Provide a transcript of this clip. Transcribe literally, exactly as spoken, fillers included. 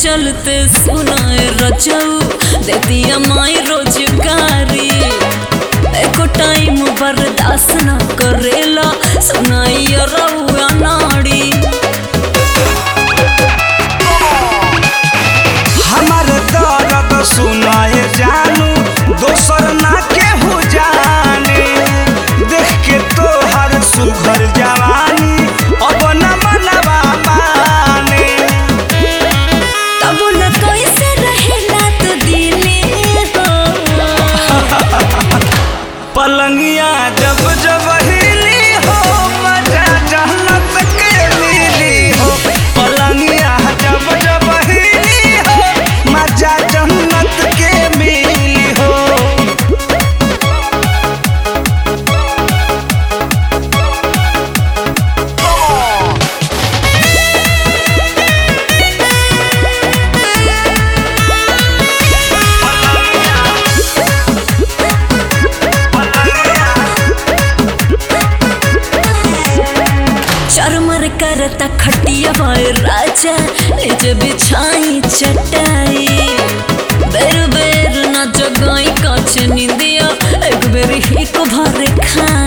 चलते सुनाए रचऊ दे दिया माई रोजगारी एको टाइम बर्दाश्त न करेला सुनाई रउआ नाड़ी हमार दर्द सुनाए जानू दोसर ना केहू जाने देख के तोहर सुघर जवानी अब न मनवा माने तब न कैसे रहेला तो दिले हो पलंगिया जब जब हिली हो मजा जन्नत के मिली हो पलंगिया जब जब हिली हो मजा जन्नत के मिली हो चरमर करता खटिया भाई राजा निज बिछाई चटाई बेर बेर न जगाई कछ निंदिया एक बेर ही को भर खा